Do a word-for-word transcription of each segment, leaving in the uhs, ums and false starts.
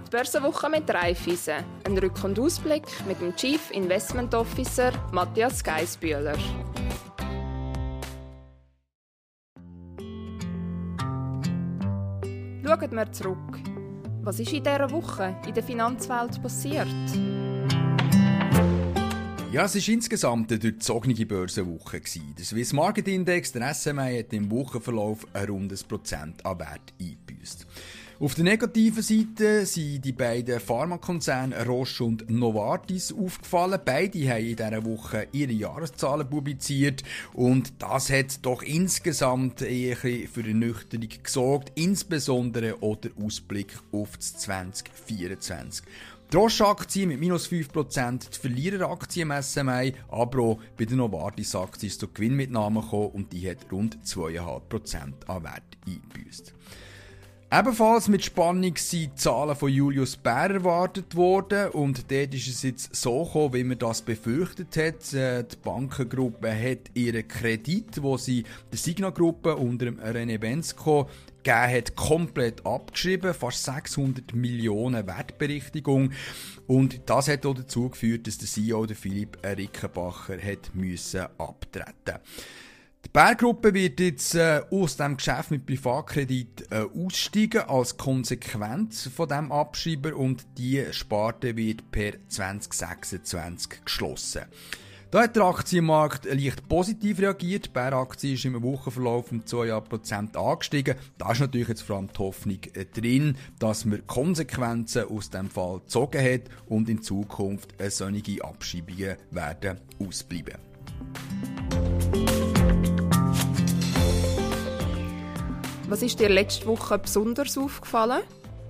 Die Börsenwoche mit Raiffeisen. Ein Rück- und Ausblick mit dem Chief Investment Officer Matthias Geissbühler. Schauen wir zurück. Was ist in dieser Woche in der Finanzwelt passiert? Ja, es war insgesamt eine durchzogene Börsenwoche. Der Swiss Market Index, der S M I, hat im Wochenverlauf ein rundes Prozent an Wert eingebüßt. Auf der negativen Seite sind die beiden Pharmakonzerne Roche und Novartis aufgefallen. Beide haben in dieser Woche ihre Jahreszahlen publiziert und das hat doch insgesamt eher für eine Ernüchterung gesorgt, insbesondere auch der Ausblick auf das zwanzig vierundzwanzig. Die Roche-Aktie mit minus fünf Prozent, die Verliereraktie im S M I, aber auch bei der Novartis-Aktie ist zur Gewinnmitnahme gekommen und die hat rund zwei Komma fünf Prozent an Wert eingebüßt. Ebenfalls mit Spannung sind die Zahlen von Julius Baer erwartet worden und dort ist es jetzt so gekommen, wie man das befürchtet hat. Die Bankengruppe hat ihren Kredit, den sie der Signa-Gruppe unter dem René Bensko gegeben hat, komplett abgeschrieben, fast sechshundert Millionen Wertberichtigung. Und das hat auch dazu geführt, dass der C E O, der Philipp Rickenbacher, hat müssen abtreten. Die Baer-Gruppe wird jetzt äh, aus dem Geschäft mit Privatkredit äh, aussteigen als Konsequenz von dem Abschreiber und die Sparte wird per zwanzig sechsundzwanzig geschlossen. Da hat der Aktienmarkt leicht positiv reagiert. Die Baer-Aktie ist im Wochenverlauf um zwei Komma fünf Prozent angestiegen. Da ist natürlich jetzt vor allem die Hoffnung äh, drin, dass man Konsequenzen aus dem Fall gezogen hat und in Zukunft äh, solche Abschreibungen werden ausbleiben. Was ist dir letzte Woche besonders aufgefallen?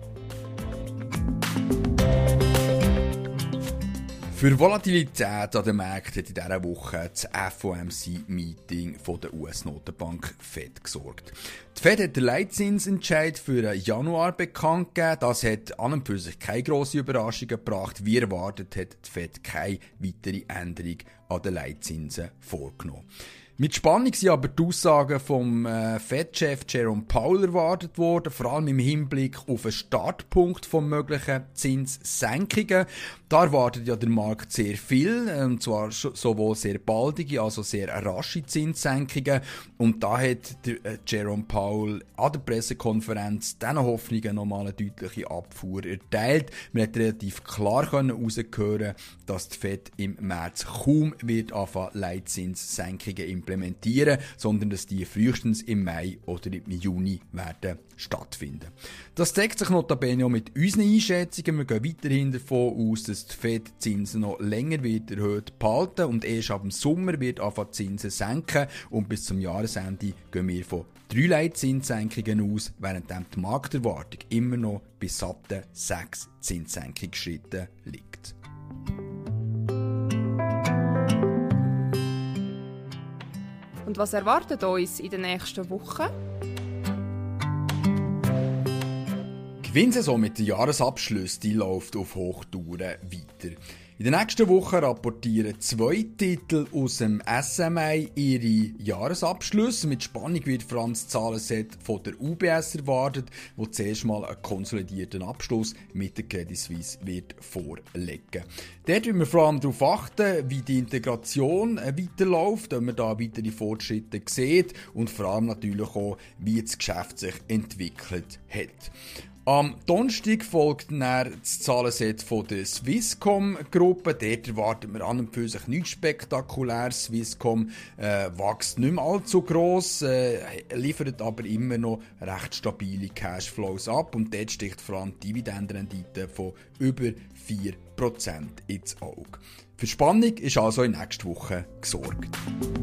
Für Volatilität an den Märkten hat in dieser Woche das F O M C-Meeting der U S-Notenbank Fed gesorgt. Die Fed hat den Leitzinsentscheid für den Januar bekannt gegeben. Das hat an und für sich keine grosse Überraschung gebracht. Wie erwartet hat die Fed keine weitere Änderung an den Leitzinsen vorgenommen. Mit Spannung sind aber die Aussagen vom äh, Fed-Chef Jerome Powell erwartet worden, vor allem im Hinblick auf einen Startpunkt von möglichen Zinssenkungen. Da erwartet ja der Markt sehr viel, und zwar sowohl sehr baldige, also sehr rasche Zinssenkungen. Und da hat der, äh, Jerome Powell an der Pressekonferenz diesen Hoffnungen nochmal eine deutliche Abfuhr erteilt. Man hat relativ klar heraushören, dass die Fed im März kaum wird anfangen, Leitzinssenkungen implementieren, sondern dass die frühestens im Mai oder im Juni werden stattfinden. Das deckt sich notabene auch mit unseren Einschätzungen. Wir gehen weiterhin davon aus, dass die Fed Zinsen noch länger wird erhöht behalten und erst ab dem Sommer wird anfangen Zinsen senken und bis zum Jahresende gehen wir von drei Leitzinssenkungen aus, während die Markterwartung immer noch bei satten sechs Zinssenkungsschritten liegt. Und was erwartet uns in den nächsten Wochen? Die Gewinnsaison mit den Jahresabschlüssen die läuft auf Hochtouren weiter. In der nächsten Woche rapportieren zwei Titel aus dem S M I ihre Jahresabschlüsse. Mit Spannung wird vor allem das Zahlenset von der U B S erwartet, wo zuerst mal einen konsolidierten Abschluss mit der Credit Suisse wird vorlegen. Dort will man vor allem darauf achten, wie die Integration weiterläuft, ob man da weitere Fortschritte sieht und vor allem natürlich auch, wie das Geschäft sich entwickelt hat. Am Donnerstag folgt dann das Zahlenset von der Swisscom-Gruppe. Dort erwartet man an und für sich nichts Spektakuläres. Swisscom äh, wächst nicht mehr allzu gross, äh, liefert aber immer noch recht stabile Cashflows ab. Und dort sticht vor allem die Dividendenrendite von über vier Prozent ins Auge. Für Spannung ist also in nächster Woche gesorgt.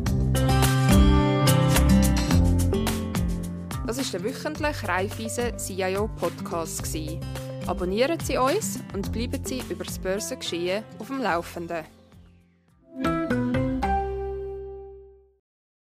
Das war der wöchentliche Raiffeisen C I O Podcast. Abonnieren Sie uns und bleiben Sie über das Börsengeschehen auf dem Laufenden.